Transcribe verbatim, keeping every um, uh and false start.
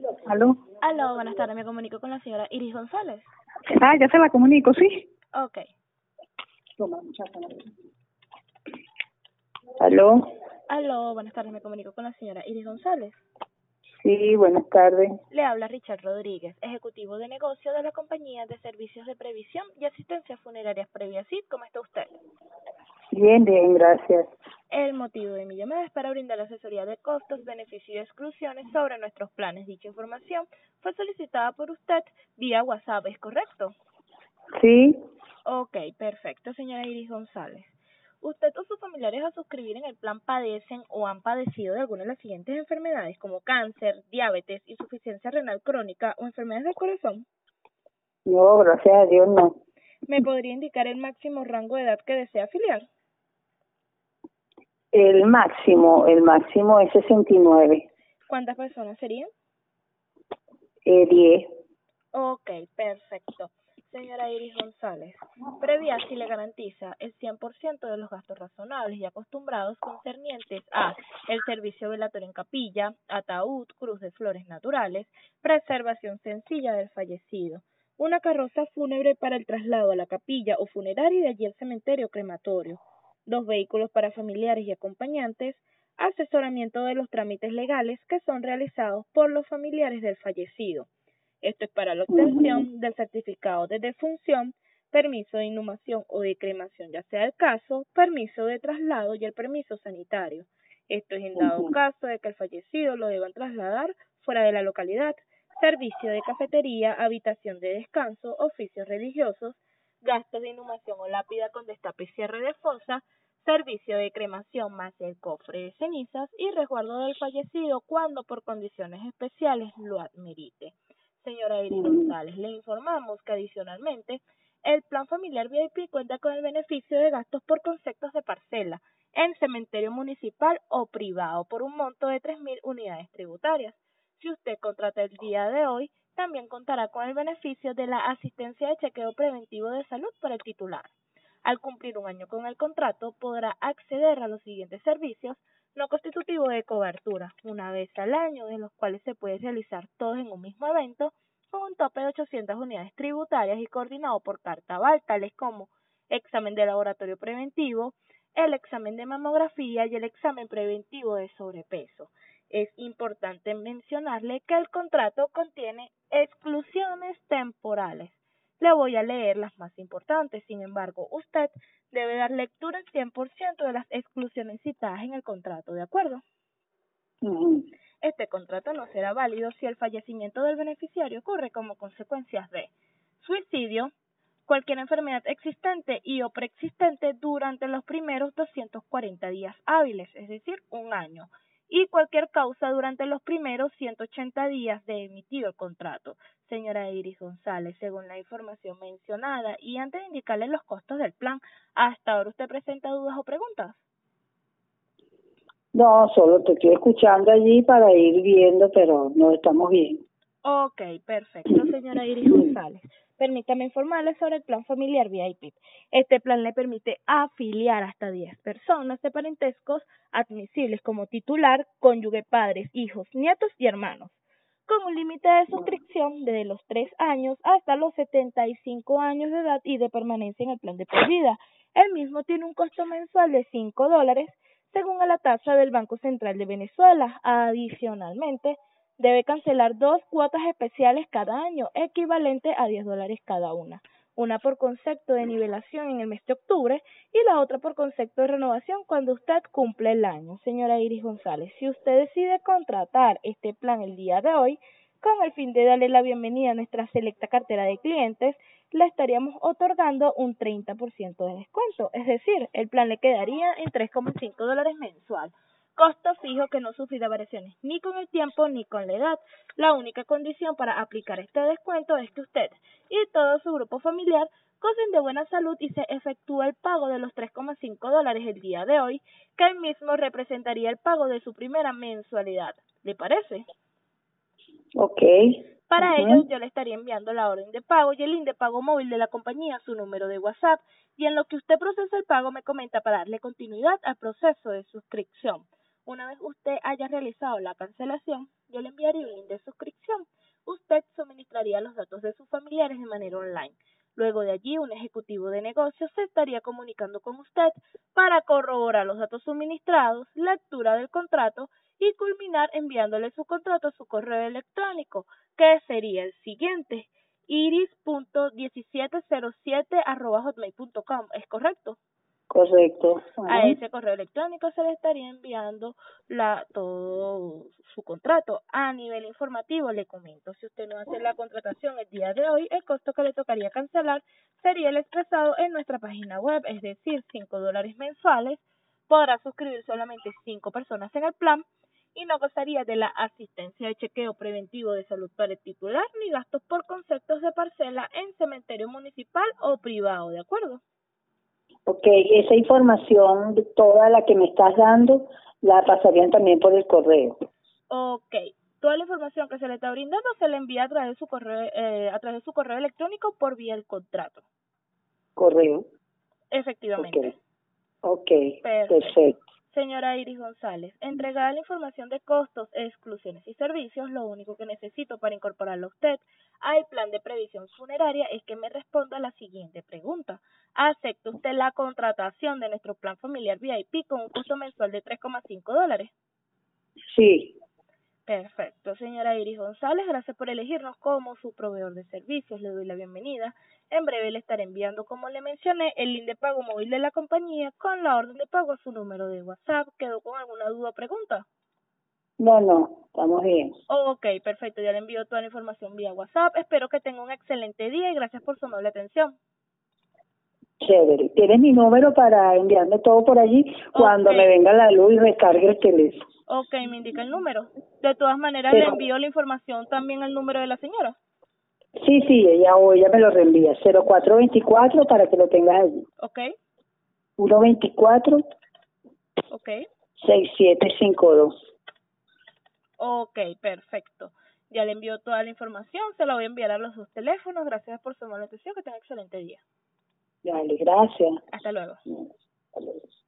¿Aló? Aló, buenas tardes, me comunico con la señora Iris González. Ah, ya se la comunico, ¿sí? Ok. Toma, muchacha. ¿Aló? Aló, buenas tardes, me comunico con la señora Iris González. Sí, buenas tardes. Le habla Richard Rodríguez, ejecutivo de negocio de la compañía de servicios de previsión y asistencia funerarias Previasid. ¿Cómo está usted? Bien, bien, gracias. El motivo de mi llamada es para brindar asesoría de costos, beneficios y exclusiones sobre nuestros planes. Dicha información fue solicitada por usted vía WhatsApp, ¿es correcto? Sí, Ok, perfecto, señora Iris González. ¿Usted o sus familiares al suscribir en el plan padecen o han padecido de alguna de las siguientes enfermedades como cáncer, diabetes, insuficiencia renal crónica o enfermedades del corazón? no, gracias a Dios no. ¿Me podría indicar el máximo rango de edad que desea afiliar? El máximo, el máximo es sesenta y nueve. ¿Cuántas personas serían? Eh, diez. Ok, perfecto. Señora Iris González, previa si le garantiza el cien por ciento de los gastos razonables y acostumbrados concernientes a el servicio velatorio en capilla, ataúd, cruz de flores naturales, preservación sencilla del fallecido, una carroza fúnebre para el traslado a la capilla o funeraria y de allí al cementerio crematorio, dos vehículos para familiares y acompañantes, asesoramiento de los trámites legales que son realizados por los familiares del fallecido. Esto es para la obtención Uh-huh. del certificado de defunción, permiso de inhumación o de cremación, ya sea el caso, permiso de traslado y el permiso sanitario. Esto es en dado Uh-huh. caso de que el fallecido lo deban trasladar fuera de la localidad, servicio de cafetería, habitación de descanso, oficios religiosos, gastos de inhumación o lápida con destape y cierre de fosa, servicio de cremación más el cofre de cenizas y resguardo del fallecido cuando por condiciones especiales lo admerite. Señora Iris González, le informamos que adicionalmente el plan familiar V I P cuenta con el beneficio de gastos por conceptos de parcela en cementerio municipal o privado por un monto de tres mil unidades tributarias. Si usted contrata el día de hoy, también contará con el beneficio de la asistencia de chequeo preventivo de salud para el titular. Al cumplir un año con el contrato, podrá acceder a los siguientes servicios no constitutivo de cobertura, una vez al año, de los cuales se puede realizar todos en un mismo evento, con un tope de ochocientas unidades tributarias y coordinado por carta aval, tales como examen de laboratorio preventivo, el examen de mamografía y el examen preventivo de sobrepeso. Es importante mencionarle que el contrato contiene exclusiones temporales. Le voy a leer las más importantes, sin embargo, usted debe dar lectura al cien por ciento de las exclusiones citadas en el contrato, ¿de acuerdo? Uh-huh. Este contrato no será válido si el fallecimiento del beneficiario ocurre como consecuencias de suicidio, cualquier enfermedad existente y o preexistente durante los primeros doscientos cuarenta días hábiles, es decir, un año, y cualquier causa durante los primeros ciento ochenta días de emitido el contrato. Señora Iris González, según la información mencionada y antes de indicarle los costos del plan, ¿hasta ahora usted presenta dudas o preguntas? No, solo te estoy escuchando allí para ir viendo, pero no estamos bien. Ok, perfecto, señora Iris González. Permítame informarle sobre el plan familiar V I P. Este plan le permite afiliar hasta diez personas de parentescos admisibles como titular, cónyuge, padres, hijos, nietos y hermanos, con un límite de suscripción desde los tres años hasta los setenta y cinco años de edad y de permanencia en el plan de por vida. El mismo tiene un costo mensual de cinco dólares según a la tasa del Banco Central de Venezuela. Adicionalmente, debe cancelar dos cuotas especiales cada año, equivalente a diez dólares cada una. Una por concepto de nivelación en el mes de octubre y la otra por concepto de renovación cuando usted cumple el año. Señora Iris González, si usted decide contratar este plan el día de hoy, con el fin de darle la bienvenida a nuestra selecta cartera de clientes, le estaríamos otorgando un treinta por ciento de descuento. Es decir, el plan le quedaría en tres coma cinco dólares mensual. Costo fijo que no sufrirá variaciones ni con el tiempo ni con la edad. La única condición para aplicar este descuento es que usted y todo su grupo familiar gocen de buena salud y se efectúa el pago de los tres coma cinco dólares el día de hoy, que el mismo representaría el pago de su primera mensualidad. ¿Le parece? Ok. Para Uh-huh. ello, yo le estaría enviando la orden de pago y el link de pago móvil de la compañía a su número de WhatsApp, y en lo que usted procesa el pago me comenta para darle continuidad al proceso de suscripción. Una vez usted haya realizado la cancelación, yo le enviaría un link de suscripción envía los datos de sus familiares de manera online. Luego de allí, un ejecutivo de negocios se estaría comunicando con usted para corroborar los datos suministrados, lectura del contrato y culminar enviándole su contrato a su correo electrónico, que sería el siguiente, iris punto diecisiete cero siete arroba hotmail punto com. ¿Es correcto? Correcto. A Ajá. ese correo electrónico se le estaría enviando la todo su contrato. A nivel informativo, le comento, si usted no hace la contratación el día de hoy, el costo que le tocaría cancelar sería el expresado en nuestra página web, es decir, cinco dólares mensuales. Podrá suscribir solamente cinco personas en el plan y no gozaría de la asistencia de chequeo preventivo de salud para el titular ni gastos por conceptos de parcela en cementerio municipal o privado, ¿de acuerdo? Ok, esa información, de toda la que me estás dando, la pasarían también por el correo. Ok, toda la información que se le está brindando se le envía a través de su correo, eh, a través de su correo electrónico por vía del contrato. Correo. Efectivamente. Ok, okay. Perfecto. Perfecto. Señora Iris González, entregada la información de costos, exclusiones y servicios, lo único que necesito para incorporarlo a usted al plan de previsión funeraria es que me responda la siguiente pregunta. ¿Acepta usted la contratación de nuestro plan familiar V I P con un costo mensual de tres coma cinco dólares? Sí. Perfecto, señora Iris González, gracias por elegirnos como su proveedor de servicios, le doy la bienvenida. En breve le estaré enviando, como le mencioné, el link de pago móvil de la compañía con la orden de pago a su número de WhatsApp. ¿Quedó con alguna duda o pregunta? No, no, estamos bien. Ok, perfecto, ya le envío toda la información vía WhatsApp. Espero que tenga un excelente día y gracias por su amable atención. Chévere. ¿Tienes mi número para enviarme todo por allí cuando Okay. me venga la luz y recargue el teléfono? Ok, me indica el número. De todas maneras, Pero, le envío la información también al número de la señora. sí, sí, ella o ella me lo reenvía. cero cuatro veinticuatro para que lo tengas allí. Ok, uno veinticuatro ok. sesenta y siete cincuenta y dos. Ok, perfecto. Ya le envío toda la información, se la voy a enviar a los dos teléfonos. Gracias por su amable atención, que tenga excelente día. Dale, gracias. Hasta luego. Hasta luego.